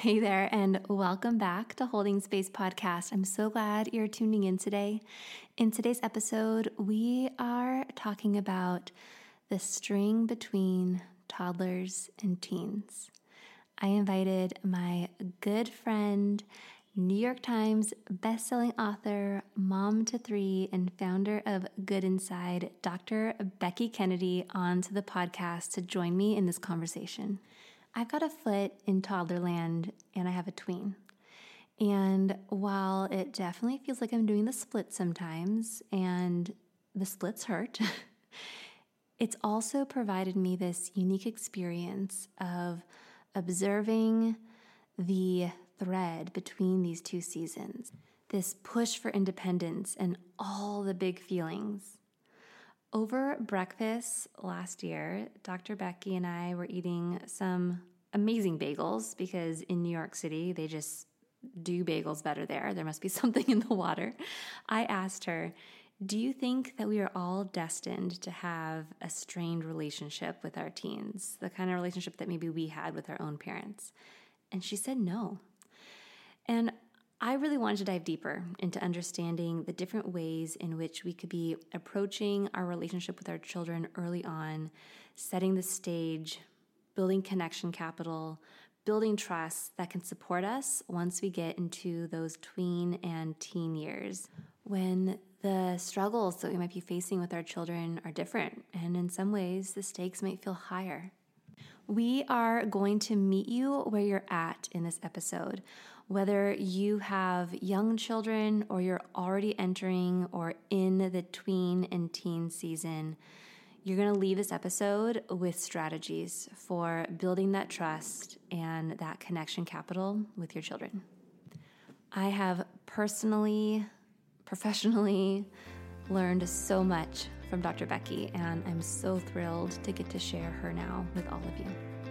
Hey there, and welcome back to Holding Space Podcast. I'm so glad you're tuning in today. In today's episode, we are talking about the string between toddlers and teens. I invited my good friend, New York Times bestselling author, mom to three, and founder of Good Inside, Dr. Becky Kennedy, onto the podcast to join me in this conversation. I've got a foot in toddlerland and I have a tween. And while it definitely feels like I'm doing the split sometimes, and the splits hurt, it's also provided me this unique experience of observing the thread between these two seasons, this push for independence and all the big feelings. Over breakfast last year, Dr. Becky and I were eating some amazing bagels because in New York City, they just do bagels better there. There must be something in the water. I asked her, do you think that we are all destined to have a strained relationship with our teens, the kind of relationship that maybe we had with our own parents? And she said no. And I really wanted to dive deeper into understanding the different ways in which we could be approaching our relationship with our children early on, setting the stage, building connection capital, building trust that can support us once we get into those tween and teen years, when the struggles that we might be facing with our children are different, and in some ways the stakes might feel higher. We are going to meet you where you're at in this episode. Whether you have young children or you're already entering or in the tween and teen season, you're going to leave this episode with strategies for building that trust and that connection capital with your children. I have personally, professionally learned so much from Dr. Becky, and I'm so thrilled to get to share her now with all of you.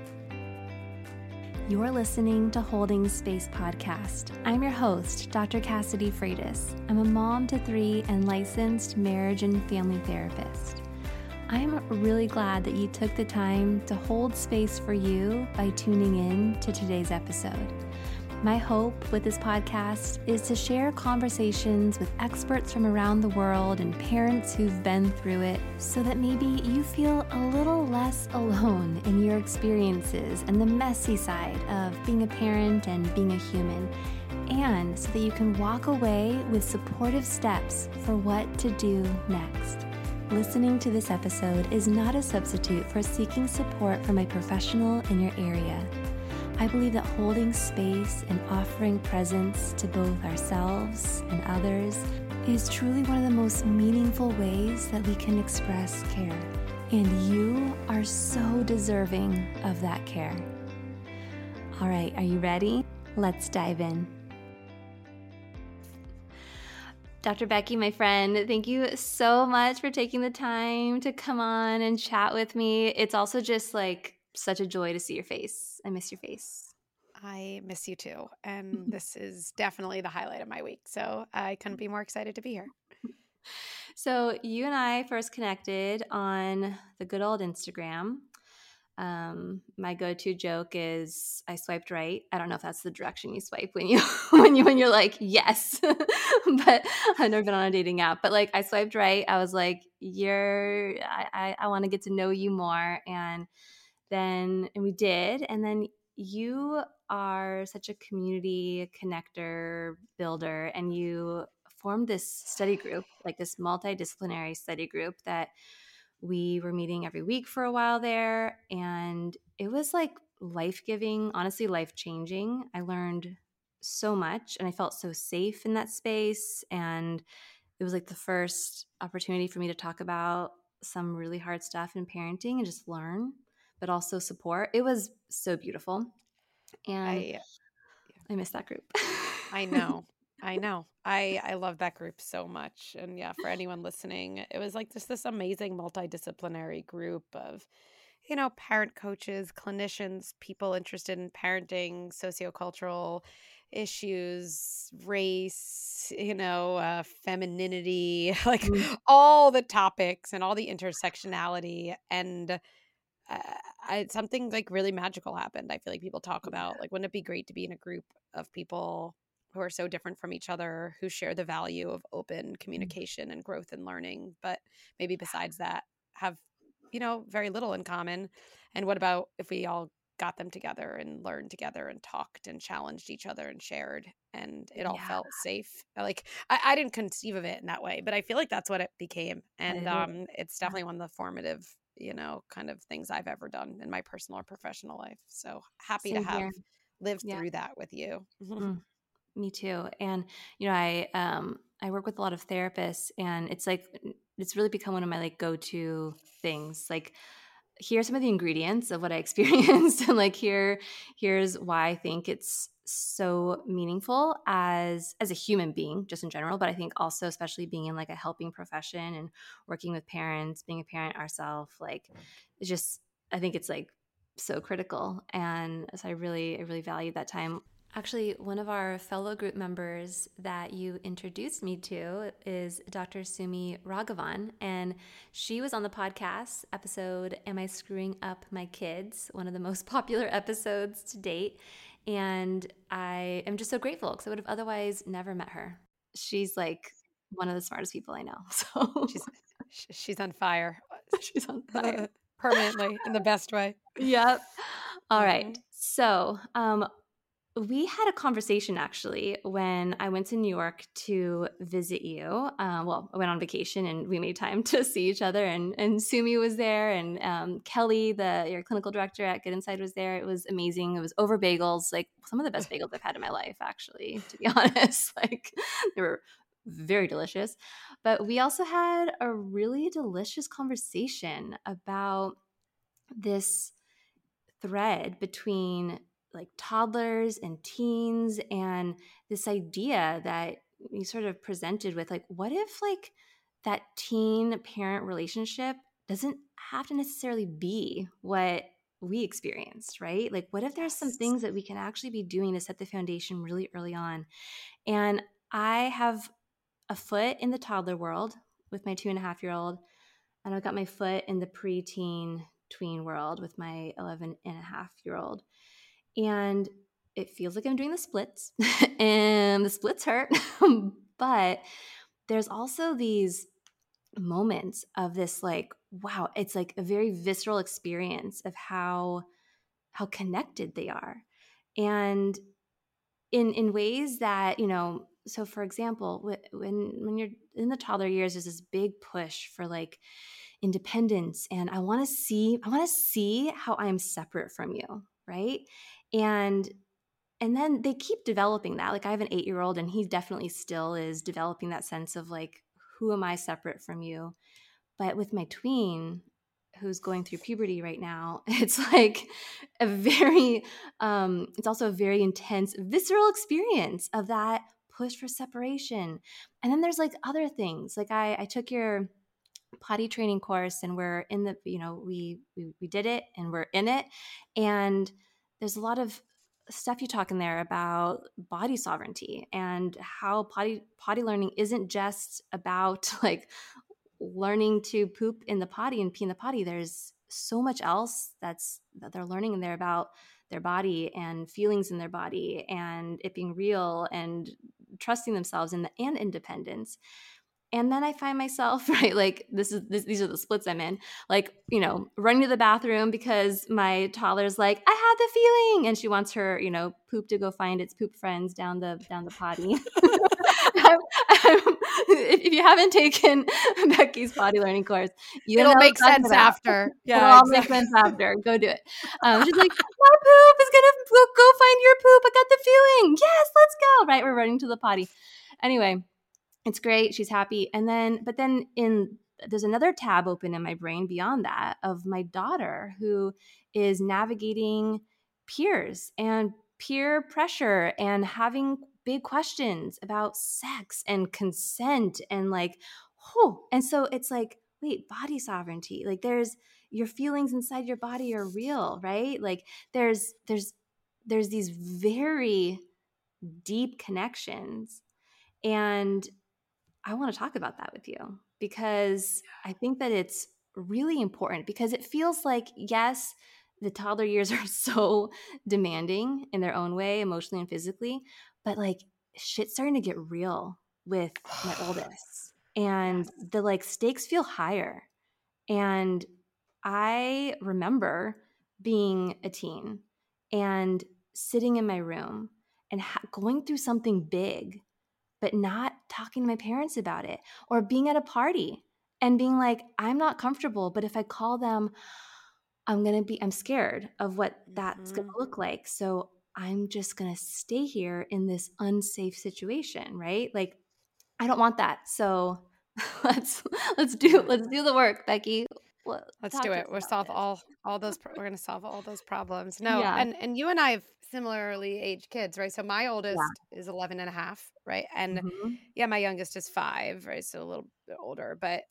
You're listening to Holding Space Podcast. I'm your host, Dr. Cassidy Freitas. I'm a mom to three and licensed marriage and family therapist. I'm really glad that you took the time to hold space for you by tuning in to today's episode. My hope with this podcast is to share conversations with experts from around the world and parents who've been through it so that maybe you feel a little less alone in your experiences and the messy side of being a parent and being a human, and so that you can walk away with supportive steps for what to do next. Listening to this episode is not a substitute for seeking support from a professional in your area. I believe that holding space and offering presence to both ourselves and others is truly one of the most meaningful ways that we can express care. And you are so deserving of that care. All right, are you ready? Let's dive in. Dr. Becky, my friend, thank you so much for taking the time to come on and chat with me. It's also just like such a joy to see your face. I miss your face. I miss you too. And this is definitely the highlight of my week. So I couldn't be more excited to be here. So you and I first connected on the good old Instagram. My go-to joke is I swiped right. I don't know if that's the direction you swipe when you're like, yes, but I've never been on a dating app, but like I swiped right. I was like, I want to get to know you more. And we did. And then you are such a community connector builder, and you formed this study group, like this multidisciplinary study group that we were meeting every week for a while there. And it was like life-giving, honestly, life-changing. I learned so much and I felt so safe in that space. And it was like the first opportunity for me to talk about some really hard stuff in parenting and just learn, but also support. It was so beautiful. And I I miss that group. I know. I know. I love that group so much. And yeah, for anyone listening, it was like just this amazing multidisciplinary group of, parent coaches, clinicians, people interested in parenting, sociocultural issues, race, femininity, like Mm. all the topics and all the intersectionality. And something like really magical happened. I feel like people talk about like, wouldn't it be great to be in a group of people who are so different from each other, who share the value of open communication and growth and learning, but maybe besides that have, very little in common. And what about if we all got them together and learned together and talked and challenged each other and shared, and it all Yeah, felt safe? Like, I didn't conceive of it in that way, but I feel like that's what it became. but And it is. it's definitely one of the formative, kind of things I've ever done in my personal or professional life. So happy to Same have here. lived Yeah. through that with you. Mm, me too. And I work with a lot of therapists, and it's like it's really become one of my like go-to things. Like, here's some of the ingredients of what I experienced, and like here's why I think it's so meaningful as a human being, just in general. But I think also, especially being in like a helping profession and working with parents, being a parent ourselves, like it's just I think it's like so critical, and so I really value that time. Actually, one of our fellow group members that you introduced me to is Dr. Sumi Raghavan, and she was on the podcast episode Am I Screwing Up My Kids? One of the most popular episodes to date. And I am just so grateful because I would have otherwise never met her. She's like one of the smartest people I know. So she's she's on fire. she's on fire. Permanently in the best way. Yep. All right. Mhm. So, we had a conversation actually when I went to New York to visit you. Well, I went on vacation and we made time to see each other, and Sumi was there, and Kelly, your clinical director at Good Inside, was there. It was amazing. It was over bagels, like some of the best bagels I've had in my life, actually, to be honest. Like, they were very delicious. But we also had a really delicious conversation about this thread between like toddlers and teens, and this idea that you sort of presented with like, what if like that teen parent relationship doesn't have to necessarily be what we experienced, right? Like, what if there's some Yes. things that we can actually be doing to set the foundation really early on? And I have a foot in the toddler world with my 2.5-year-old, and I've got my foot in the preteen tween world with my 11.5-year-old. And it feels like I'm doing the splits, and the splits hurt. But there's also these moments of this like, wow, it's like a very visceral experience of how connected they are. And in ways that, so for example, when you're in the toddler years, there's this big push for like independence, and I want to see how I'm separate from you, right? and and then they keep developing that. Like, I have an 8-year-old, and he definitely still is developing that sense of like, who am I separate from you? But with my tween, who's going through puberty right now, it's like it's also a very intense, visceral experience of that push for separation. And then there's like other things. Like, I took your potty training course, and we're in the, we did it, and we're in it. And there's a lot of stuff you talk in there about body sovereignty, and how potty learning isn't just about like learning to poop in the potty and pee in the potty. There's so much else that they're learning in there about their body and feelings in their body, and it being real, and trusting themselves, and independence. And then I find myself, right, like these are the splits I'm in, like, running to the bathroom because my toddler's like, I had the feeling, and she wants her, poop to go find its poop friends down the potty. If you haven't taken Becky's potty learning course, you know It'll what make I'm talking sense about. after. It'll Yeah, all make sense exactly. after. Go do it. She's like, my poop is gonna go find your poop. I got the feeling. Yes, let's go. Right, we're running to the potty. Anyway, it's great. She's happy. But then there's another tab open in my brain beyond that, of my daughter, who is navigating peers and peer pressure, and having big questions about sex and consent, and like, and so it's like, wait, body sovereignty. Like, there's your feelings inside your body are real, right? Like, there's these very deep connections. And I want to talk about that with you, because I think that it's really important because it feels like, yes, the toddler years are so demanding in their own way, emotionally and physically, but like shit's starting to get real with my oldest. And Yes. the like stakes feel higher. And I remember being a teen and sitting in my room and going through something big, but not talking to my parents about it, or being at a party and being like, I'm not comfortable, but if I call them, I'm scared of what that's going Mhm. to look like. So I'm just going to stay here in this unsafe situation, right? Like, I don't want that. So let's Yeah. let's do the work, Becky. Let's Talk do to it. us We'll about solve this. all those we're going to solve all those problems. No, Yeah. and you and I have similarly aged kids, right? So my Yeah. oldest is 11 and a half, right? And Mhm. yeah, my youngest is 5, right? So a little bit older, but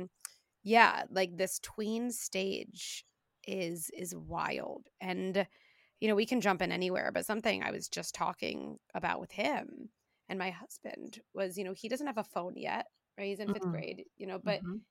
yeah, like this tween stage is wild. And we can jump in anywhere, but something I was just talking about with him and my husband was, he doesn't have a phone yet, right? He's in 5th Mm. grade, but Mhm.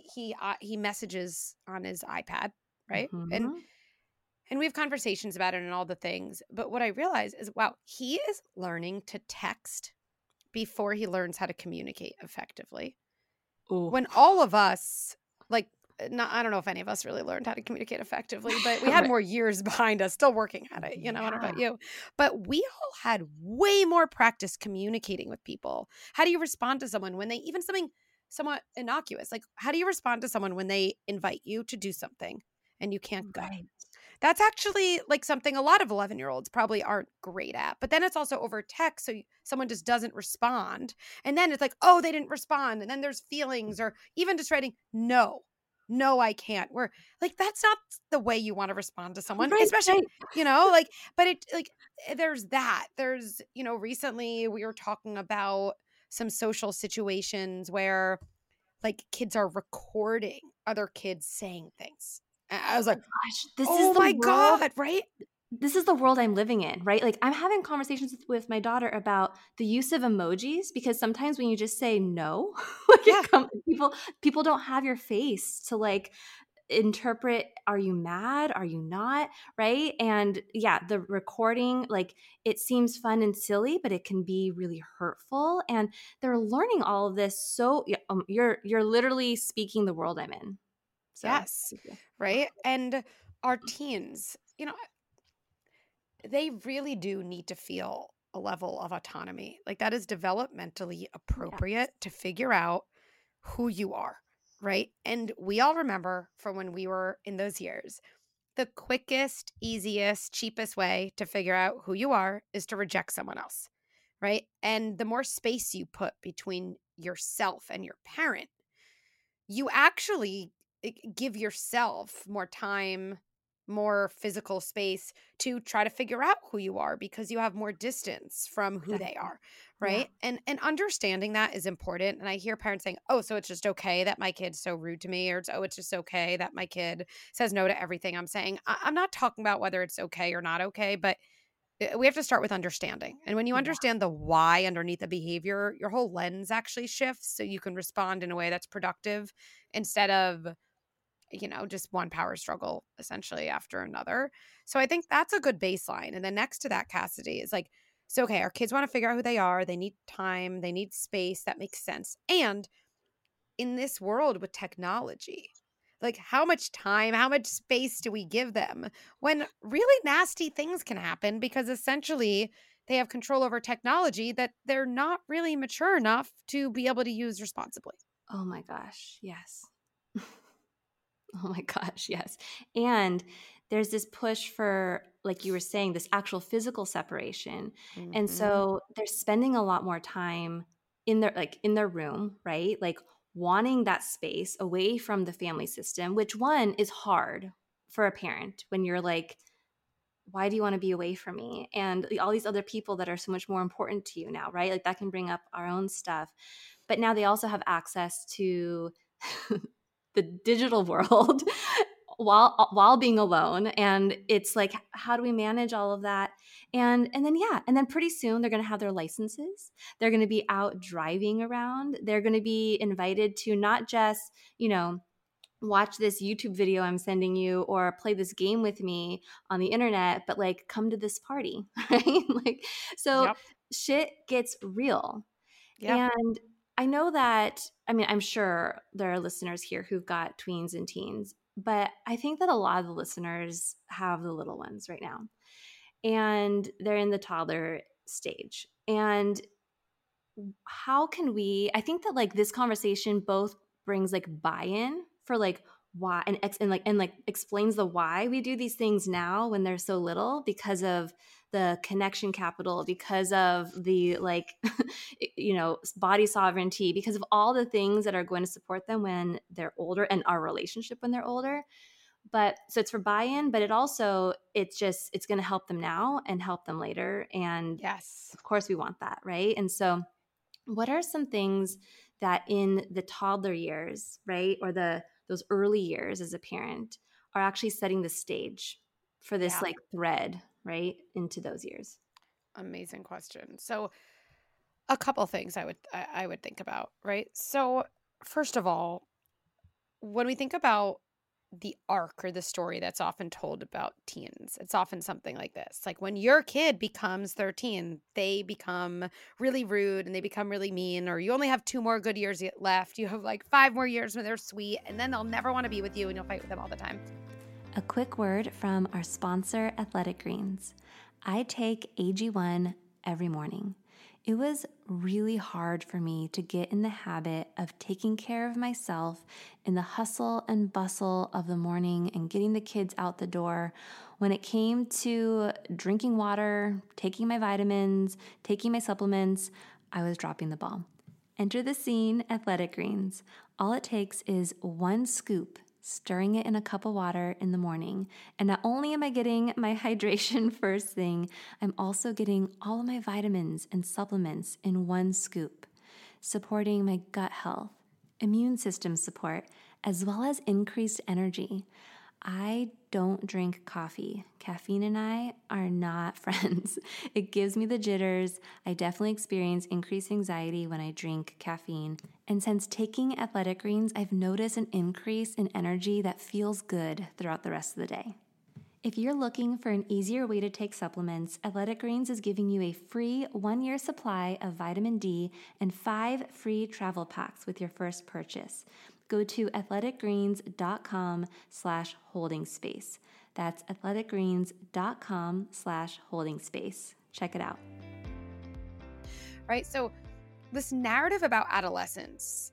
he messages on his iPad, right? And Mhm. and we have conversations about it and all the things. But what I realize is, wow, he is learning to text before he learns how to communicate effectively. Ooh. When all of us, like, not, I don't know if any of us really learned how to communicate effectively, but we had Right. more years behind us still working at it. I don't know Yeah. about you, but we all had way more practice communicating with people. How do you respond to someone when they, even something somewhat innocuous, like how do you respond to someone when they invite you to do something and you can't go? Right. That's actually like something a lot of 11-year-olds probably aren't great at. But then it's also over text. So someone just doesn't respond. And then it's like, oh, they didn't respond. And then there's feelings or even just writing, no, no, I can't. We're like, that's not the way you want to respond to someone, Right, especially, right. like, but it, like, there's that. There's, recently we were talking about some social situations where like kids are recording other kids saying things. And I was Oh like, gosh, this is oh the my world God, right? this is the world I'm living in, right? Like I'm having conversations with my daughter about the use of emojis because sometimes when you just say no, like Yeah. people don't have your face to like interpret, are you mad, are you not, right? And yeah, the recording, like it seems fun and silly, but it can be really hurtful, and they're learning all of this. So yeah, you're literally speaking the world I'm in. So Yes. Right. And our teens, they really do need to feel a level of autonomy. Like that is developmentally yes. appropriate to figure out who you are. Right. And we all remember from when we were in those years, the quickest, easiest, cheapest way to figure out who you are is to reject someone else. Right. And the more space you put between yourself and your parent, you actually give yourself more time, more physical space to try to figure out who you are because you have more distance from who they Exactly. are, Yeah. right? And understanding that is important. And I hear parents saying, "Oh, so it's just okay that my kid's so rude to me," or it's just okay that my kid says no to everything I'm saying." I'm not talking about whether it's okay or not okay, but we have to start with understanding. And when you Yeah. understand the why underneath the behavior, your whole lens actually shifts so you can respond in a way that's productive instead of, just one power struggle essentially after another. So I think that's a good baseline. And then next to that, Cassidy, is like, so, okay, our kids want to figure out who they are. They need time, they need space. That makes sense. And in this world with technology, like how much time, how much space do we give them when really nasty things can happen because essentially they have control over technology that they're not really mature enough to be able to use responsibly. Oh my gosh. Yes. Oh my gosh, yes. And there's this push for, like you were saying, this actual physical separation. And Hmm. so they're spending a lot more time in their room, right? Like wanting that space away from the family system, which one is hard for a parent when you're like, why do you want to be away from me? And all these other people that are so much more important to you now, right? Like that can bring up our own stuff. But now they also have access to the digital world while being alone, and it's like, how do we manage all of that? And then yeah, and then pretty soon they're going to have their licenses, they're going to be out driving around, they're going to be invited to not just, you know, watch this YouTube video I'm sending you or play this game with me on the internet, but like come to this party, right? Like, so Yep. shit gets real. Yep. And I know that, I mean, I'm sure there are listeners here who've got tweens and teens, but I think that a lot of the listeners have the little ones right now and they're in the toddler stage. And how can we, I think that like this conversation both brings like buy-in for like why and explains the why we do these things now when they're so little, because of the connection capital, because of the like body sovereignty, because of all the things that are going to support them when they're older and our relationship when they're older. But so it's for buy-in, but it's going to help them now and help them later, and Yes. of course we want that, right? And so what are some things that in the toddler years, right, or those early years as a parent, are actually setting the stage for this Yeah. like thread, right, into those years? Amazing question. So a couple things I would think about, right? So first of all, when we think about the arc or the story that's often told about teens, it's often something like this. Like when your kid becomes 13, they become really rude and they become really mean, or you only have 2 more good years left. You have like 5 more years when they're sweet, and then they'll never want to be with you and you'll fight with them all the time. A quick word from our sponsor, Athletic Greens. I take AG1 every morning. It was really hard for me to get in the habit of taking care of myself in the hustle and bustle of the morning and getting the kids out the door. When it came to drinking water, taking my vitamins, taking my supplements, I was dropping the ball. Enter the scene, Athletic Greens. All it takes is 1 scoop, stirring it in a cup of water in the morning. And not only am I getting my hydration first thing, I'm also getting all of my vitamins and supplements in 1 scoop, supporting my gut health, immune system support, as well as increased energy. I don't drink coffee. Caffeine and I are not friends. It gives me the jitters. I definitely experience increased anxiety when I drink caffeine. And since taking Athletic Greens, I've noticed an increase in energy that feels good throughout the rest of the day. If you're looking for an easier way to take supplements, Athletic Greens is giving you a free 1-year supply of vitamin D and 5 free travel packs with your first purchase. Go to athleticgreens.com/holdingspace. That's athleticgreens.com/holdingspace. Check it out. Right. So this narrative about adolescence,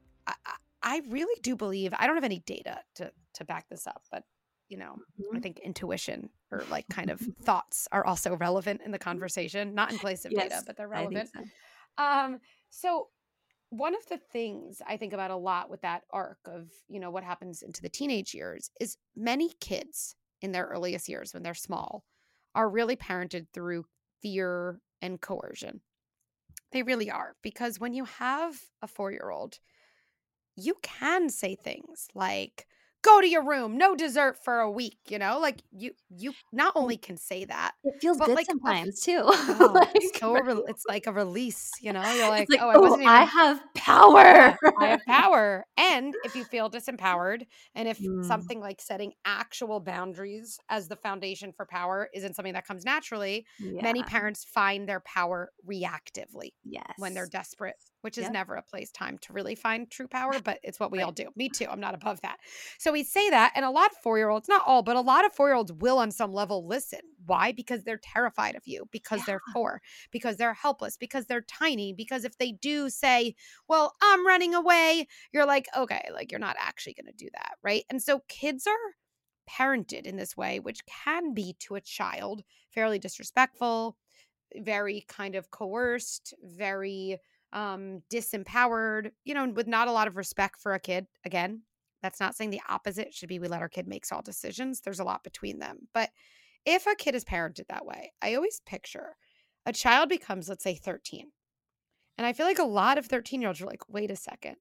I really do believe, I don't have any data to back this up, but I think intuition or like kind of thoughts are also relevant in the conversation, not in place of data, but they're relevant. I think so. So one of the things I think about a lot with that arc of, what happens into the teenage years is many kids in their earliest years when they're small are really parented through fear and coercion. They really are, because when you have a 4-year-old, you can say things like, go to your room, no dessert for a week, like you not only can say that, It feels but good like sometimes too. it's Right? it's like a release, you're like, It's like, oh, I oh, wasn't I even have power. yeah, I have power. And if you feel disempowered, and if Mm, something like setting actual boundaries as the foundation for power isn't something that comes naturally, many yeah. parents find their power reactively when they're Yes. desperate, which is Yep. never a place time to really find true power, but it's what we all Right. do. Me too. I'm not above that. So we say that, and a lot of 4-year-olds, not all, but a lot of 4-year-olds will on some level listen. Why? Because they're terrified of you, because Yeah. they're 4, because they're helpless, because they're tiny, because if they do say, well, I'm running away, you're like, okay, like you're not actually going to do that, right? And so kids are parented in this way, which can be to a child fairly disrespectful, very kind of coerced, very disempowered, with not a lot of respect for a kid. Again, that's not saying the opposite should be we let our kid make all decisions. There's a lot between them. But if a kid is parented that way, I always picture a child becomes, let's say, 13. And I feel like a lot of 13-year-olds are like, wait a second.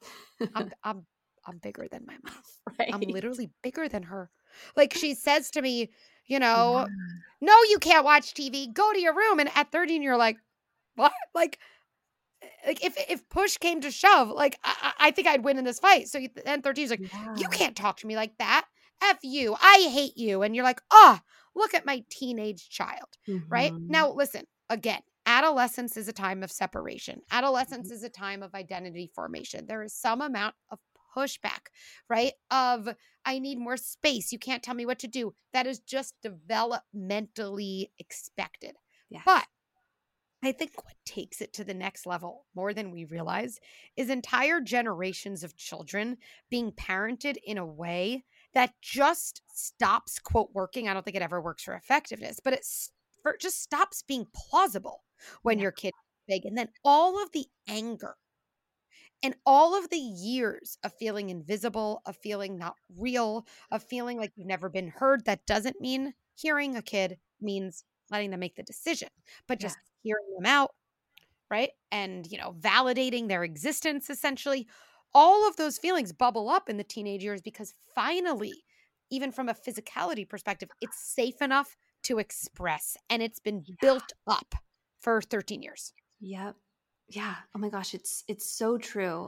I'm bigger than my mom. I'm Right. literally bigger than her. Like she says to me, Yeah. no, you can't watch TV. Go to your room. And at 13, you're like, what? Like, like if push came to shove, like I think I'd win in this fight. So then 13's like, you Yeah. can't talk to me like that. F you. I hate you. And you're like, oh, look at my teenage child. Right Mm-hmm. now, listen again. Adolescence is a time of separation. Adolescence is a time of identity formation. There is some amount of pushback, right? Of I need more space. You can't tell me what to do. That is just developmentally expected. But Yes. I think what takes it to the next level more than we realize is entire generations of children being parented in a way that just stops, quote, working. I don't think it ever works for effectiveness, but it just stops being plausible when Yeah. your kid is big. And then all of the anger and all of the years of feeling invisible, of feeling not real, of feeling like you've never been heard, that doesn't mean hearing a kid means letting them make the decision, but Yeah. just hearing them out, right? And, validating their existence essentially. All of those feelings bubble up in the teenage years because finally, even from a physicality perspective, it's safe enough to express and it's been built up for 13 years. Yep. Yeah. Oh my gosh, it's so true.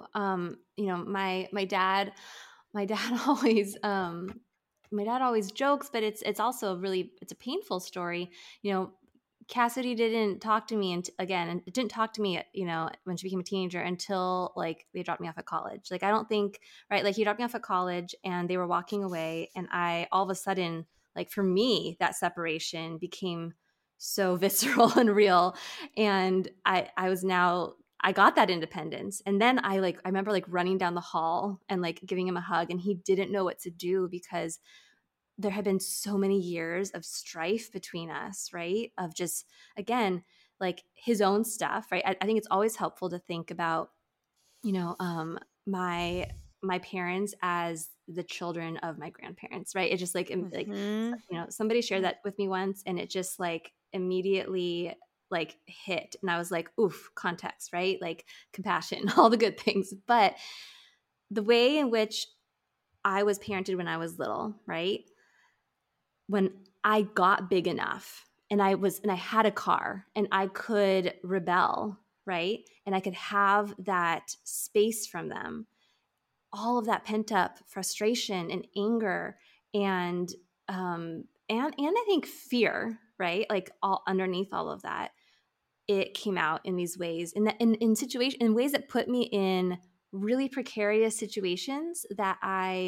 My dad always my dad always jokes, but it's also it's a painful story. You know, Cassidy didn't talk to me and it didn't talk to me, when she became a teenager until like they dropped me off at college. Like I don't think, right, like he dropped me off at college and they were walking away and I all of a sudden, like for me, that separation became so visceral and real. And I got that independence. And then I remember like running down the hall and like giving him a hug and he didn't know what to do because there had been so many years of strife between us, right? Of just, again, like his own stuff, right? I think it's always helpful to think about, you know, my my parents as the children of my grandparents, right? It just like Hmm. somebody shared that with me once and it just like immediately like hit and I was like, oof, context, right? Like compassion, all the good things. But the way in which I was parented when I was little, right? When I got big enough and I had a car and I could rebel, right? And I could have that space from them, all of that pent up frustration and anger and I think fear, right? Like all underneath all of that, it came out in these ways in ways that put me in really precarious situations that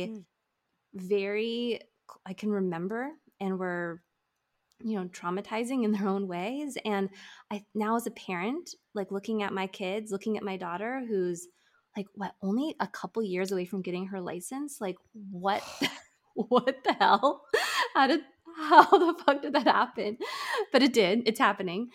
very I can remember and were traumatizing in their own ways. And I now as a parent, like looking at my kids, looking at my daughter who's like what only a couple years away from getting her license, like what the hell? How did how the fuck did that happen? But it did. It's happening.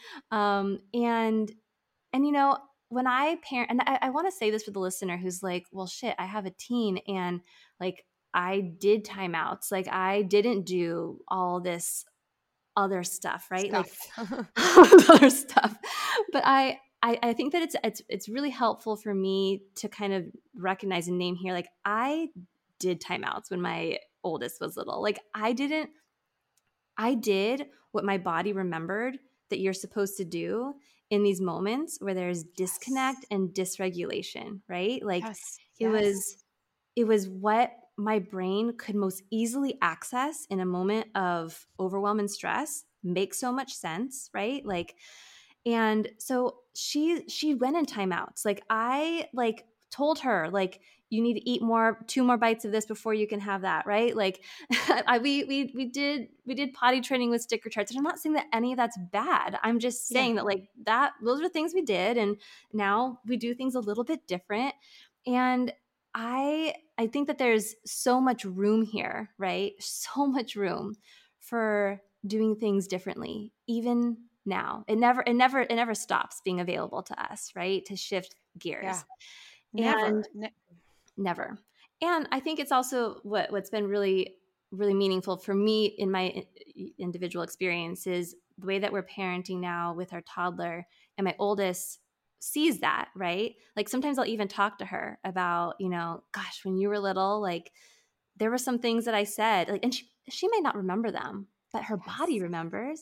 And when I parent, and I want to say this for the listener who's like, well, shit, I have a teen and like I did timeouts. Like I didn't do all this other stuff, right? Like Stuff. other stuff. But I think that it's really helpful for me to kind of recognize and name here. Like I did timeouts when my oldest was little. Like I did what my body remembered that you're supposed to do in these moments where there's disconnect Yes. and dysregulation, right? Like Yes. it Yes. was it was what my brain could most easily access in a moment of overwhelm and stress. Makes so much sense, right? Like, and so she went in timeouts. Like I like told her like you need to eat two more bites of this before you can have that, right? Like we did potty training with sticker charts. And I'm not saying that any of that's bad. I'm just Yeah. saying that like that those are things we did and now we do things a little bit different. And I think that there's so much room here, right? So much room for doing things differently, even now. It never stops being available to us, right? To shift Yeah. gears. And Never. never. And I think it's also what's been really, really meaningful for me in my individual experience is the way that we're parenting now with our toddler and my oldest sees that, right? Like sometimes I'll even talk to her about, gosh, when you were little, like there were some things that I said, like, and she may not remember them, but her body Yes. remembers,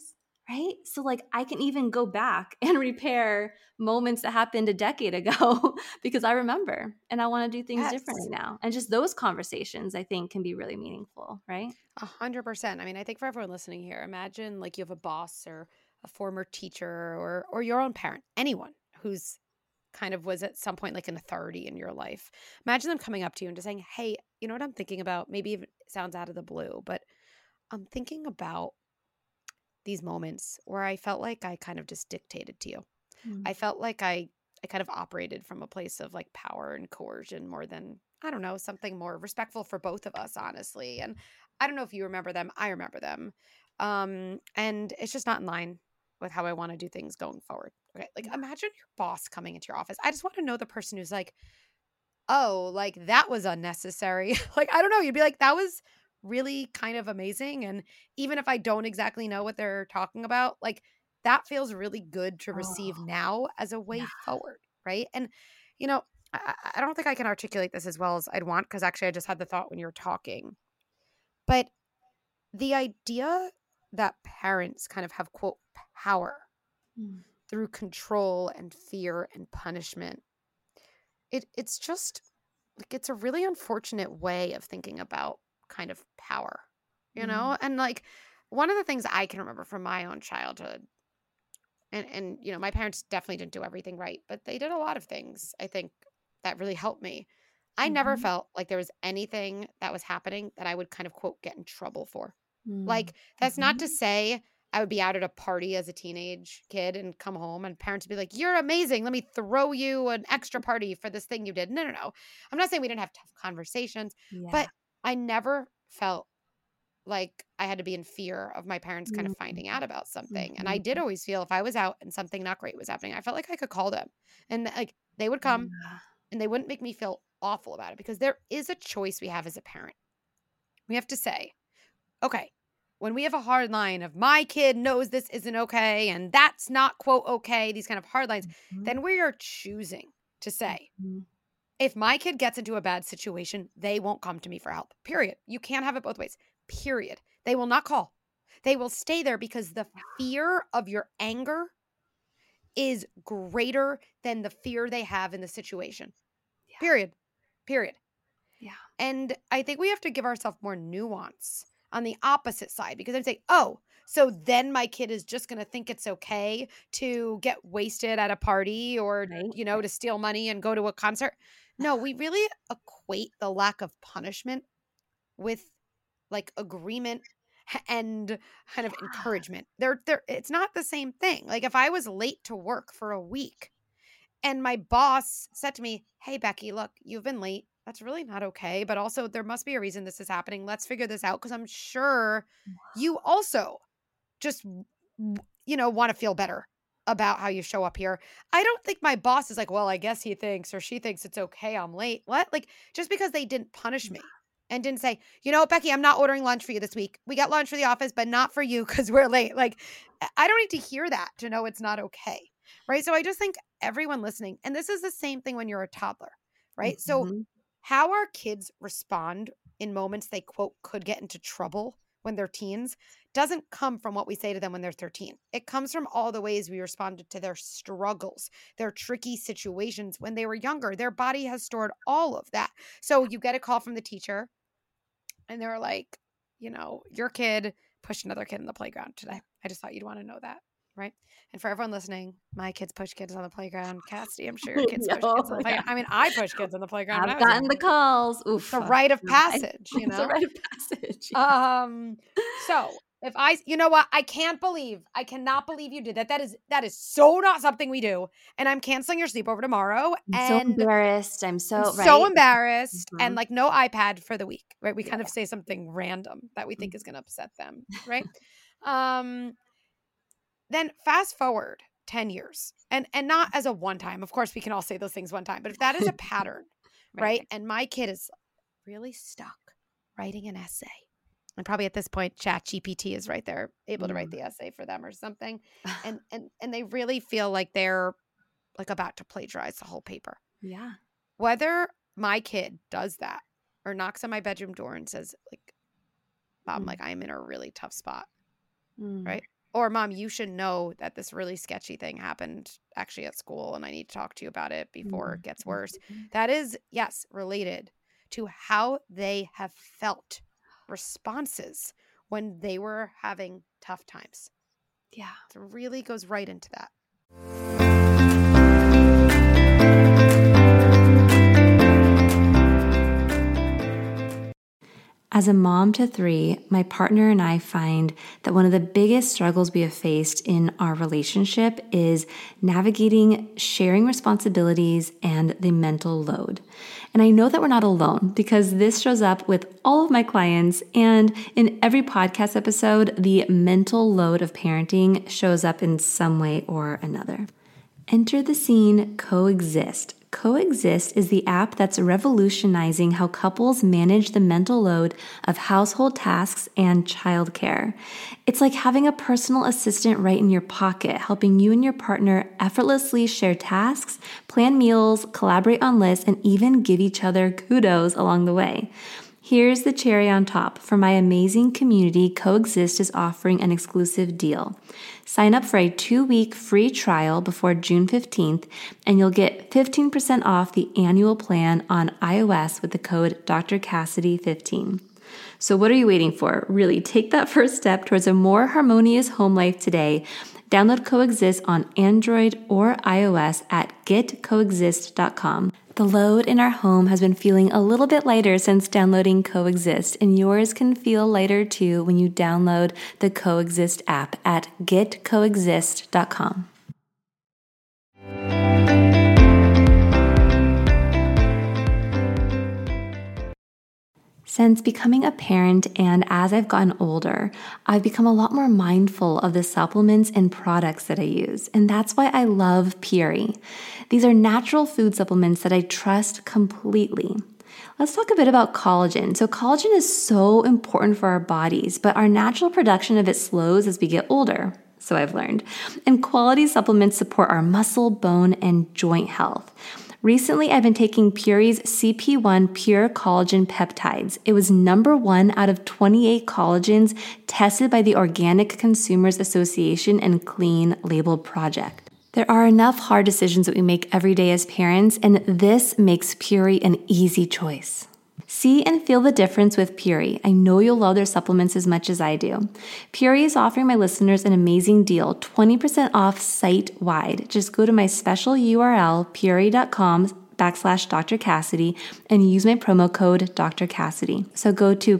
right? So like I can even go back and repair moments that happened a decade ago because I remember and I want to do things differently Yes. now. And just those conversations I think can be really meaningful, right? 100%. I mean, I think for everyone listening here, imagine like you have a boss or a former teacher or your own parent, anyone who's kind of was at some point like an authority in your life. Imagine them coming up to you and just saying, "Hey, you know what I'm thinking about? Maybe it sounds out of the blue, but I'm thinking about these moments where I felt like I kind of just dictated to you. Mm. I felt like I kind of operated from a place of like power and coercion more than, I don't know, something more respectful for both of us, honestly. And I don't know if you remember them. I remember them. And it's just not in line with how I want to do things going forward. Okay. Like Yeah. imagine your boss coming into your office. I just want to know the person who's like, oh, like that was unnecessary. Like, I don't know. You'd be like, that was really kind of amazing. And even if I don't exactly know what they're talking about, like that feels really good to receive Oh, now as a way yeah. forward. Right. And, you know, I don't think I can articulate this as well as I'd want because actually I just had the thought when you were talking. But the idea that parents kind of have, quote, power Mm. through control and fear and punishment, it's just like it's a really unfortunate way of thinking about kind of power, you Mm. know? And like one of the things I can remember from my own childhood, and you know, my parents definitely didn't do everything right, but they did a lot of things, I think, that really helped me. I never Mhm. felt like there was anything that was happening that I would kind of quote get in trouble for. Mm. Like, that's not to Mhm. say I would be out at a party as a teenage kid and come home and parents would be like, "You're amazing. Let me throw you an extra party for this thing you did." No, no, no. I'm not saying we didn't have tough conversations, Yeah. but I never felt like I had to be in fear of my parents kind of Mm. finding out about something. And I did Mhm. always feel if I was out and something not great was happening, I felt like I could call them and like they would come Yeah. and they wouldn't make me feel awful about it because there is a choice we have as a parent. We have to say, okay, when we have a hard line of my kid knows this isn't okay and that's not quote okay, these kind of hard lines, Mhm. then we are choosing to say, Mhm. if my kid gets into a bad situation, they won't come to me for help. Period. You can't have it both ways. Period. They will not call. They will stay there because the fear of your anger is greater than the fear they have in the situation. Yeah. Period. Period. Yeah. And I think we have to give ourselves more nuance on the opposite side because I'd say, oh, so then my kid is just going to think it's okay to get wasted at a party or, Right? you know, to steal money and go to a concert. No, we really equate the lack of punishment with like agreement and kind of Yeah. encouragement. It's not the same thing. Like if I was late to work for a week and my boss said to me, "Hey, Becky, look, you've been late. That's really not okay. But also, there must be a reason this is happening. Let's figure this out because I'm sure you also just, you know, want to feel better about how you show up here." I don't think my boss is like, "Well, I guess he thinks or she thinks it's okay I'm late." What? Like, just because they didn't punish me and didn't say, "You know what, Becky, I'm not ordering lunch for you this week. We got lunch for the office, but not for you because we're late." Like, I don't need to hear that to know it's not okay. Right. So I just think everyone listening, and this is the same thing when you're a toddler, right? So Mhm. how our kids respond in moments they quote could get into trouble when they're teens doesn't come from what we say to them when they're 13. It comes from all the ways we responded to their struggles, their tricky situations when they were younger. Their body has stored all of that. So you get a call from the teacher and they're like, you know, your kid pushed another kid in the playground today. I just thought you'd want to know that. Right. And for everyone listening, my kids push kids on the playground. Cassidy, I'm sure your kids push kids on Oh, the yeah. playground. I mean, I pushed kids on the playground when I've I was gotten younger. the calls. It's a Oof. rite of Yeah, passage, you it's a know? rite of passage. Yeah. Um, so if you know what? I cannot believe you did that. That is so not something we do. And I'm canceling your sleepover tomorrow. I'm so And embarrassed. I'm I'm so so right. embarrassed. And Mhm. like no iPad for the week, right? We Yeah. kind of say something random that we Mm. think is going to upset them, right? Um, then fast forward 10 years and not as a one time. Of course, we can all say those things one time, but if that is a pattern, Right. right? And my kid is really stuck writing an essay. And probably at this point, Chat GPT is right there, able to write Mm. the essay for them or something. And they really feel like they're like about to plagiarize the whole paper. Yeah. Whether my kid does that or knocks on my bedroom door and says, like, Mom, Mm. like I'm in a really tough spot, Mm. right? Or mom, you should know that this really sketchy thing happened actually at school and I need to talk to you about it before it gets worse. Mhm. That is, yes, related to how they have felt responses when they were having tough times. Yeah. It really goes right into that. As a mom to 3, my partner and I find that one of the biggest struggles we have faced in our relationship is navigating sharing responsibilities and the mental load. And I know that we're not alone because this shows up with all of my clients, and in every podcast episode, the mental load of parenting shows up in some way or another. Enter the scene Coexist. Coexist is the app that's revolutionizing how couples manage the mental load of household tasks and childcare. It's like having a personal assistant right in your pocket, helping you and your partner effortlessly share tasks, plan meals, collaborate on lists, and even give each other kudos along the way. Here's the cherry on top. For my amazing community, Coexist is offering an exclusive deal. Sign up for a 2-week free trial before June 15th, and you'll get 15% off the annual plan on iOS with the code drcassidy15. So what are you waiting for? Really, take that first step towards a more harmonious home life today. Download Coexist on Android or iOS at getcoexist.com. The load in our home has been feeling a little bit lighter since downloading Coexist, and yours can feel lighter too when you download the Coexist app at getcoexist.com. Since becoming a parent and as I've gotten older, I've become a lot more mindful of the supplements and products that I use, and that's why I love Puri. These are natural food supplements that I trust completely. Let's talk a bit about collagen. So collagen is so important for our bodies, but our natural production of it slows as we get older, so I've learned. And quality supplements support our muscle, bone, and joint health. Recently, I've been taking Puri's CP1 Pure Collagen Peptides. It was number 1 out of 28 collagens tested by the Organic Consumers Association and Clean Label Project. There are enough hard decisions that we make every day as parents, and this makes Puri an easy choice. See and feel the difference with Puri. I know you'll love their supplements as much as I do. Puri is offering my listeners an amazing deal, 20% off site-wide. Just go to my special URL, puri.com/Dr. Cassidy, and use my promo code Dr. Cassidy. So go to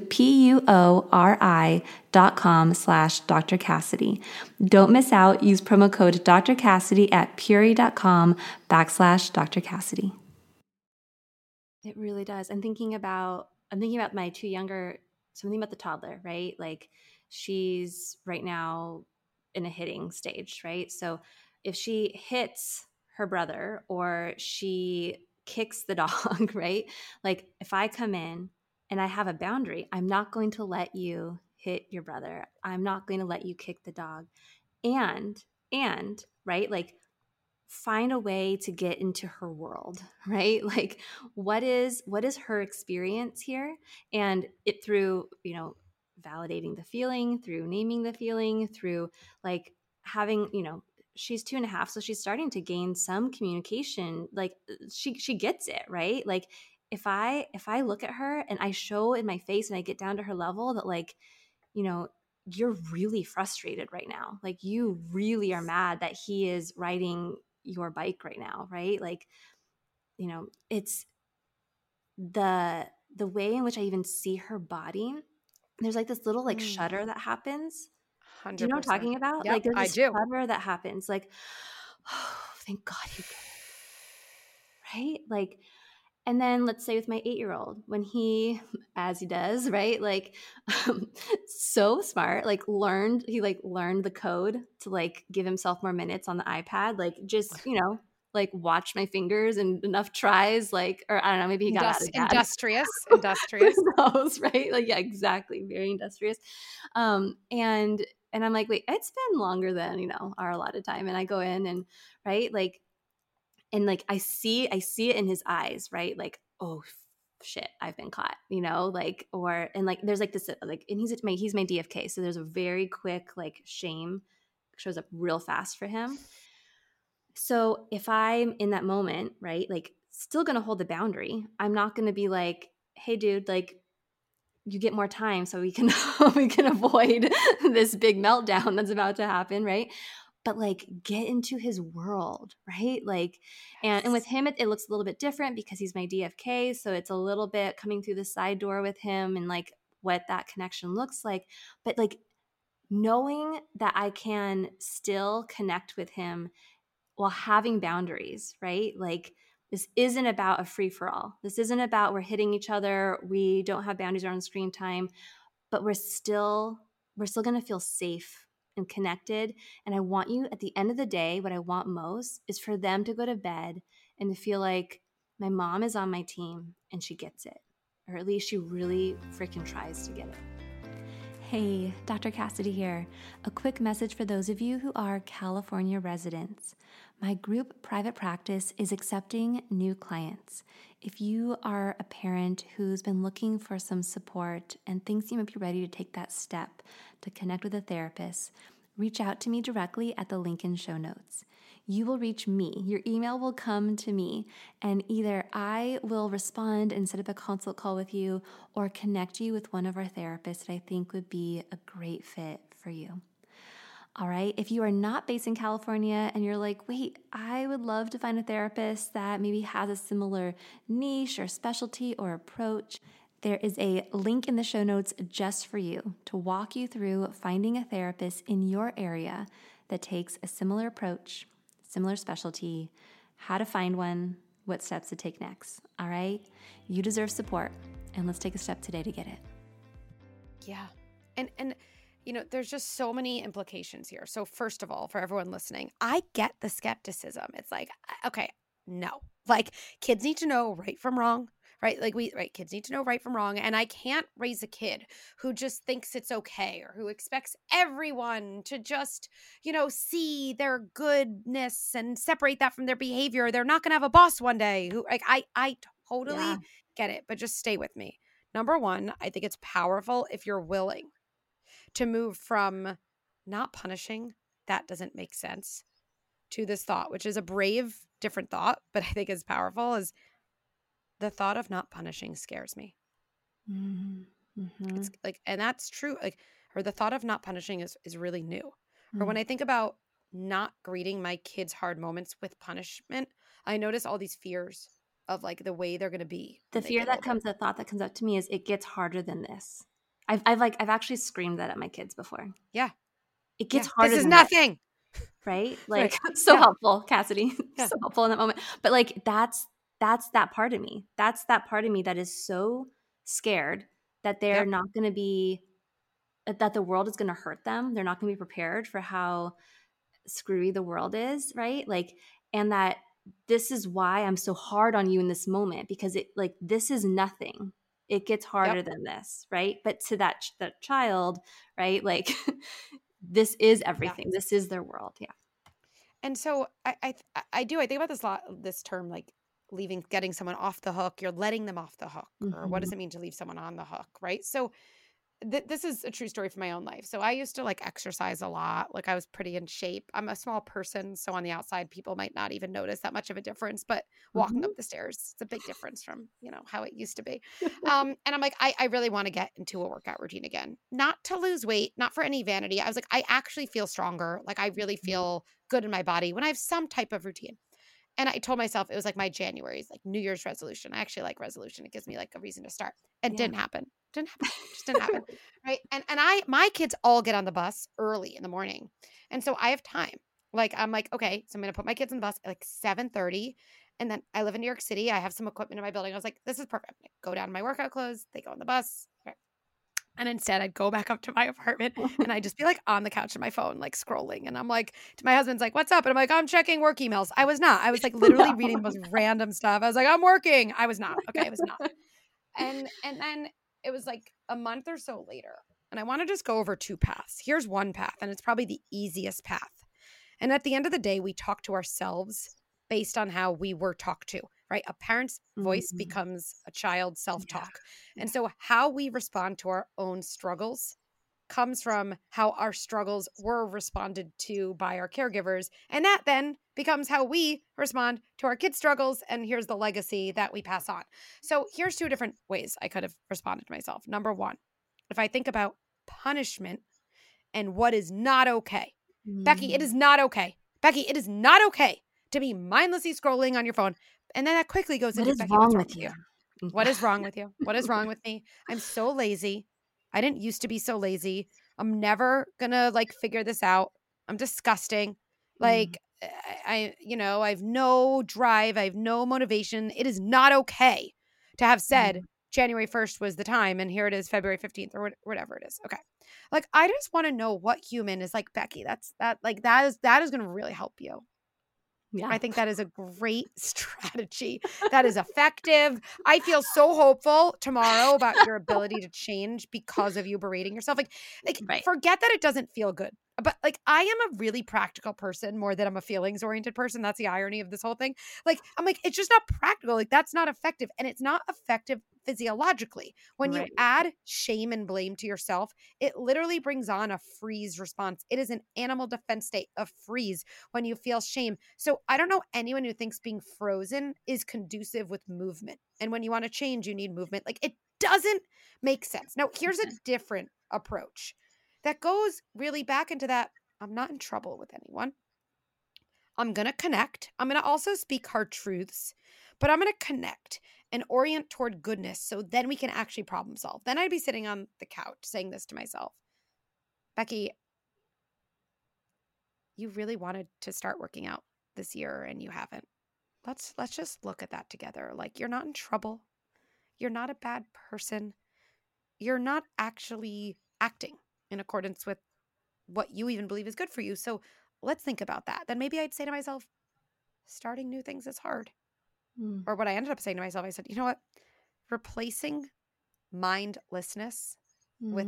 PUORI.com/Dr. Cassidy. Don't miss out. Use promo code Dr. Cassidy at puri.com/Dr. Cassidy. It really does. I'm thinking about my 2 younger, something about the toddler, right? Like she's right now in a hitting stage, right? So if she hits her brother or she kicks the dog, right? Like if I come in and I have a boundary, I'm not going to let you hit your brother. I'm not going to let you kick the dog. And right? Like find a way to get into her world, right? Like what is her experience here, and it through, validating the feeling, through naming the feeling, through like having, she's 2.5, so she's starting to gain some communication. Like she gets it, right? Like if I look at her and I show in my face and I get down to her level that like, you know, you're really frustrated right now. Like you really are mad that he is riding your bike right now, right? Like, it's the way in which I even see her body. There's like this little like shudder that happens. Do you know what I'm 100%. talking about? Yep, Like there's I this do. shudder that happens like, oh, thank God you get it. Right? Like, and then let's say with my 8-year-old, when he, as he does, right? Like, so smart, like learned the code to like give himself more minutes on the iPad, like just, like watch my fingers and enough tries, like, or I don't know, maybe he got out of dad. Industrious. Who knows, right? Like, yeah, exactly. Very industrious. And I'm like, wait, it's been longer than, our allotted time. And I go in and, right, like, and like I see it in his eyes, right? Like, oh shit, I've been caught, like, or and like there's like this like, and he's my DFK, so there's a very quick like shame shows up real fast for him. So if I'm in that moment, right, like still going to hold the boundary. I'm not going to be like, hey, dude, like you get more time so we can we can avoid this big meltdown that's about to happen, right? But like get into his world, right? Like, and with Yes. him, it looks a little bit different because he's my DFK. So it's a little bit coming through the side door with him and like what that connection looks like. But like knowing that I can still connect with him while having boundaries, right? Like this isn't about a free for all. This isn't about we're hitting each other. We don't have boundaries around screen time, but we're still going to feel safe and connected. And I want you at the end of the day, what I want most is for them to go to bed and to feel like my mom is on my team and she gets it, or at least she really freaking tries to get it. Hey, Dr. Cassidy here. A quick message for those of you who are California residents. My group private practice is accepting new clients. If you are a parent who's been looking for some support and thinks you might be ready to take that step to connect with a therapist, reach out to me directly at the link in show notes. You will reach me. Your email will come to me, and either I will respond and set up a consult call with you or connect you with one of our therapists that I think would be a great fit for you. All right. If you are not based in California and you're like, wait, I would love to find a therapist that maybe has a similar niche or specialty or approach, there is a link in the show notes just for you to walk you through finding a therapist in your area that takes a similar approach, similar specialty, how to find one, what steps to take next. All right? You deserve support, and let's take a step today to get it. Yeah. And you know, there's just so many implications here. So first of all, for everyone listening, I get the skepticism. It's like, okay, no. Like kids need to know right from wrong, right? Kids need to know right from wrong. And I can't raise a kid who just thinks it's okay or who expects everyone to just, you know, see their goodness and separate that from their behavior. They're not going to have a boss one day who like, I totally get it, but just stay with me. Number one, I think it's powerful if you're willing to move from not punishing, that doesn't make sense, to this thought, which is a brave, different thought, but I think is powerful, is the thought of not punishing scares me. Mm-hmm. It's like, and that's true. Like, or the thought of not punishing is really new. Or when I think about not greeting my kids' hard moments with punishment, I notice all these fears of like the way they're going to be. The fear that comes, the thought that comes up to me is it gets harder than this. I've actually screamed that at my kids before. Yeah. It gets harder. This is nothing. Right? Like so helpful, Cassidy. So helpful in that moment. But like that's that part of me. That's that part of me that is so scared that they're not going to be, that the world is going to hurt them. They're not going to be prepared for how screwy the world is, right? Like, and that this is why I'm so hard on you in this moment, because it like this is nothing. It gets harder than this, right? But to that child, right? Like this is everything. Yeah. This is their world. Yeah. And so I think about this lot, this term, like getting someone off the hook. You're letting them off the hook, or what does it mean to leave someone on the hook, right? So this is a true story from my own life. So I used to like exercise a lot. Like I was pretty in shape. I'm a small person, so on the outside, people might not even notice that much of a difference. But walking up the stairs, it's a big difference from, you know, how it used to be. And I'm like, I really want to get into a workout routine again, not to lose weight, not for any vanity. I was like, I actually feel stronger. Like I really feel good in my body when I have some type of routine. And I told myself it was like my January's like New Year's resolution. I actually like resolution. It gives me like a reason to start. And didn't happen. Just didn't happen. Right. And my kids all get on the bus early in the morning. And so I have time. Like, I'm like, okay, so I'm going to put my kids on the bus at like 7:30. And then I live in New York City. I have some equipment in my building. I was like, this is perfect. I go down in my workout clothes. They go on the bus. Okay. And instead I'd go back up to my apartment and I'd just be like on the couch on my phone, like scrolling. And I'm like, my husband's like, what's up? And I'm like, I'm checking work emails. I was not. I was like literally reading the most random stuff. I was like, I'm working. I was not. Okay. I was not. And then it was like a month or so later. And I want to just go over two paths. Here's one path, and it's probably the easiest path. And at the end of the day, we talk to ourselves based on how we were talked to, right? A parent's voice becomes a child's self-talk. And so how we respond to our own struggles comes from how our struggles were responded to by our caregivers. And that then becomes how we respond to our kids' struggles. And here's the legacy that we pass on. So here's 2 different ways I could have responded to myself. Number 1, if I think about punishment and what is not okay. Becky, it is not okay. Becky, it is not okay to be mindlessly scrolling on your phone. And then that quickly goes What into, is Becky, wrong what's wrong with with you? you? What is wrong with you? What is wrong with me? I'm so lazy. I didn't used to be so lazy. I'm never gonna like figure this out. I'm disgusting. Like I have no drive. I have no motivation. It is not okay to have said January 1st was the time and here it is February 15th or whatever it is. Okay. Like I just want to know what human is like, Becky. That is going to really help you. Yeah. I think that is a great strategy. That is effective. I feel so hopeful tomorrow about your ability to change because of you berating yourself. Like Right. forget that it doesn't feel good. But like I am a really practical person more than I'm a feelings oriented person. That's the irony of this whole thing. Like I'm like, it's just not practical. Like that's not effective. And it's not effective physiologically. When you Right. add shame and blame to yourself, it literally brings on a freeze response. It is an animal defense state of freeze when you feel shame. So I don't know anyone who thinks being frozen is conducive with movement. And when you want to change, you need movement. Like it doesn't make sense. Now, here's a different approach that goes really back into that. I'm not in trouble with anyone. I'm going to connect. I'm going to also speak hard truths, but I'm going to connect and orient toward goodness. So then we can actually problem solve. Then I'd be sitting on the couch saying this to myself, Becky, you really wanted to start working out this year and you haven't. Let's just look at that together. Like you're not in trouble. You're not a bad person. You're not actually acting in accordance with what you even believe is good for you. So let's think about that. Then maybe I'd say to myself, starting new things is hard. Or what I ended up saying to myself, I said, you know what? Replacing mindlessness with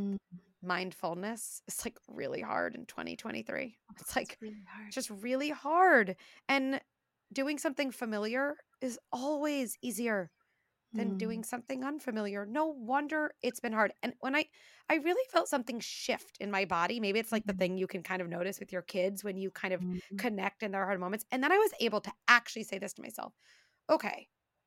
mindfulness is like really hard in 2023. It's like really hard. just really hard. And doing something familiar is always easier than doing something unfamiliar. No wonder it's been hard. And when I really felt something shift in my body, maybe it's like the thing you can kind of notice with your kids when you kind of connect in their hard moments. And then I was able to actually say this to myself, okay,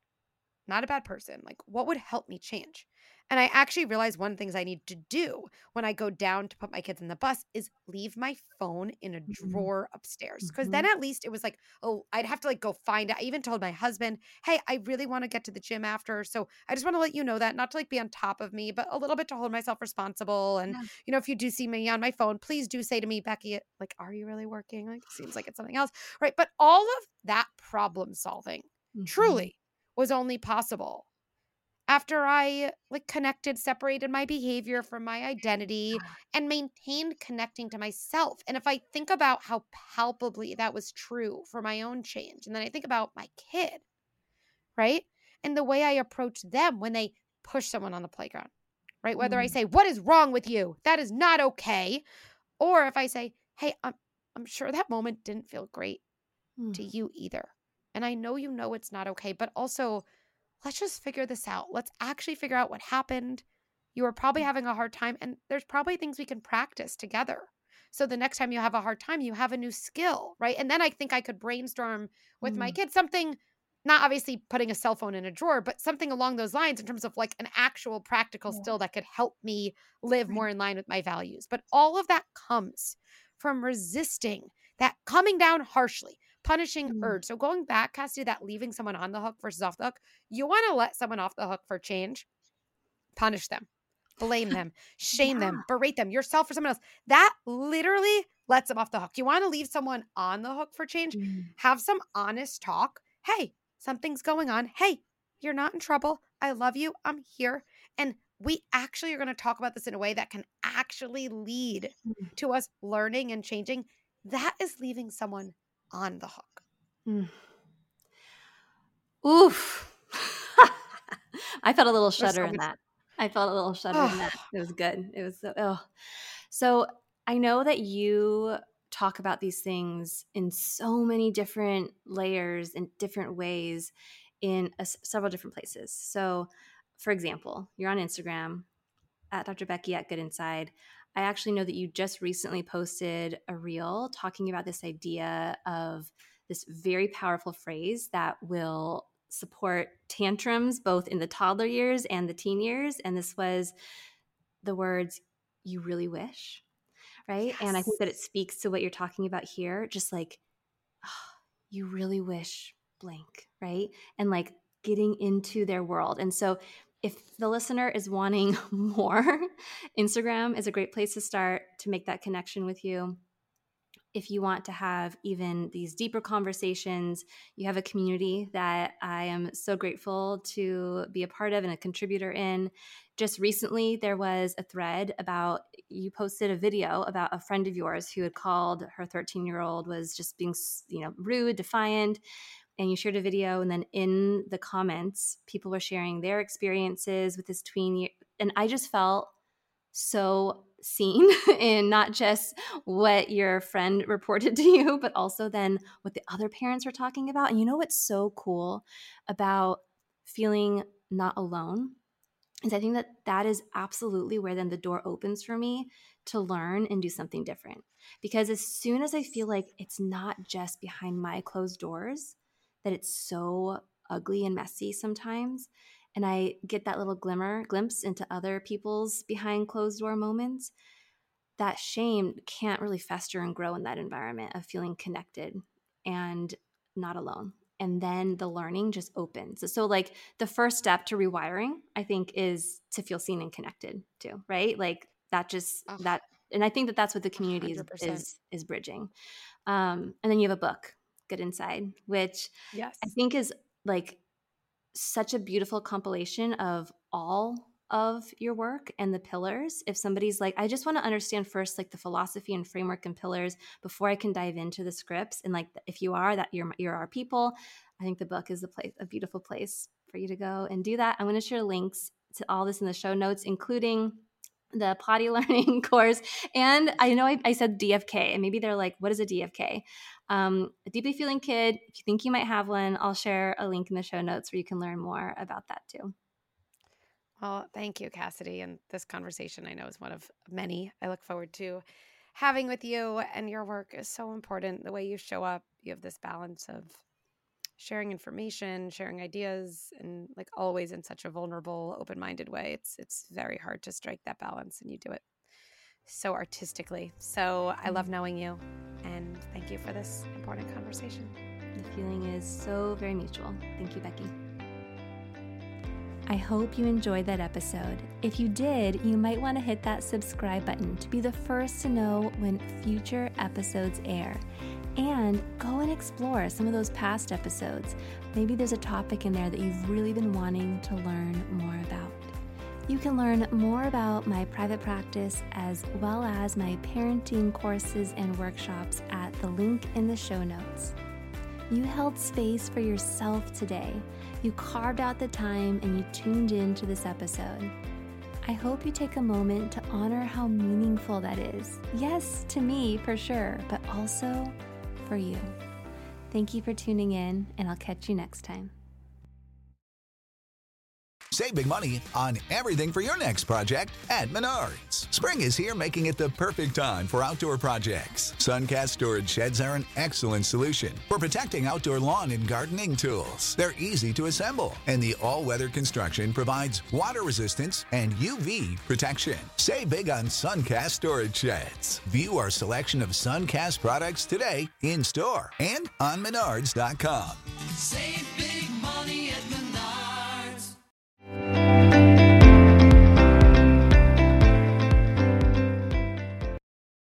not a bad person. Like, what would help me change? And I actually realized one of the things I need to do when I go down to put my kids in the bus is leave my phone in a drawer upstairs. Because then at least it was like, oh, I'd have to like go find it. I even told my husband, hey, I really want to get to the gym after. So I just want to let you know that, not to like be on top of me, but a little bit to hold myself responsible. And, if you do see me on my phone, please do say to me, Becky, like, are you really working? Like, it seems like it's something else. Right. But all of that problem solving truly was only possible after I like connected, separated my behavior from my identity and maintained connecting to myself. And if I think about how palpably that was true for my own change, and then I think about my kid, right? And the way I approach them when they push someone on the playground, right? Whether I say, what is wrong with you? That is not okay. Or if I say, hey, I'm sure that moment didn't feel great to you either. And I know it's not okay, but also let's just figure this out. Let's actually figure out what happened. You were probably having a hard time, and there's probably things we can practice together. So the next time you have a hard time, you have a new skill, right? And then I think I could brainstorm with my kids something, not obviously putting a cell phone in a drawer, but something along those lines in terms of like an actual practical skill that could help me live more in line with my values. But all of that comes from resisting that coming down harshly, punishing urge. So going back, Cassie, that leaving someone on the hook versus off the hook, you want to let someone off the hook for change, punish them, blame them, shame them, berate them, yourself or someone else. That literally lets them off the hook. You want to leave someone on the hook for change, have some honest talk. Hey, something's going on. Hey, you're not in trouble. I love you. I'm here. And we actually are going to talk about this in a way that can actually lead to us learning and changing. That is leaving someone on the hook. Oof. I felt a little shudder in that. I felt a little shudder in that. It was good. It was so I know that you talk about these things in so many different layers and different ways in several different places. So, for example, you're on Instagram at Dr. Becky at Good Inside. I actually know that you just recently posted a reel talking about this idea of this very powerful phrase that will support tantrums both in the toddler years and the teen years. And this was the words, "you really wish," right? Yes. And I think that it speaks to what you're talking about here, just like, oh, you really wish blank, right? And like getting into their world. And so if the listener is wanting more, Instagram is a great place to start to make that connection with you. If you want to have even these deeper conversations, you have a community that I am so grateful to be a part of and a contributor in. Just recently, there was a thread about, you posted a video about a friend of yours who had called her 13-year-old was just being, rude, defiant, and you shared a video. And then in the comments, people were sharing their experiences with this tween. And I just felt so seen in not just what your friend reported to you, but also then what the other parents were talking about. And you know what's so cool about feeling not alone is I think that that is absolutely where then the door opens for me to learn and do something different. Because as soon as I feel like it's not just behind my closed doors, that it's so ugly and messy sometimes, and I get that little glimpse into other people's behind closed door moments, that shame can't really fester and grow in that environment of feeling connected and not alone. And then the learning just opens. So like the first step to rewiring, I think, is to feel seen and connected too, right? Like that just that, and I think that that's what the community is bridging. And then you have a book, Good Inside, which I think is like such a beautiful compilation of all of your work and the pillars. If somebody's like, I just want to understand first like the philosophy and framework and pillars before I can dive into the scripts, and like if you are that, you're our people, I think the book is a beautiful place for you to go and do that. I'm going to share links to all this in the show notes, including the potty learning course. And I know I said DFK, and maybe they're like, what is a DFK? A deeply feeling kid. If you think you might have one, I'll share a link in the show notes where you can learn more about that too. Well, thank you, Cassidy. And this conversation I know is one of many I look forward to having with you, and your work is so important. The way you show up, you have this balance of sharing information, sharing ideas, and like always in such a vulnerable, open-minded way. It's very hard to strike that balance, and you do it so artistically. So I love knowing you, and thank you for this important conversation. The feeling is so very mutual. Thank you, Becky. I hope you enjoyed that episode. If you did, you might want to hit that subscribe button to be the first to know when future episodes air. And go and explore some of those past episodes. Maybe there's a topic in there that you've really been wanting to learn more about. You can learn more about my private practice as well as my parenting courses and workshops at the link in the show notes. You held space for yourself today. You carved out the time and you tuned in to this episode. I hope you take a moment to honor how meaningful that is. Yes, to me for sure, but also for you. Thank you for tuning in, and I'll catch you next time. Save big money on everything for your next project at Menards. Spring is here, making it the perfect time for outdoor projects. Suncast storage sheds are an excellent solution for protecting outdoor lawn and gardening tools. They're easy to assemble, and the all-weather construction provides water resistance and UV protection. Save big on Suncast storage sheds. View our selection of Suncast products today in store and on Menards.com. Save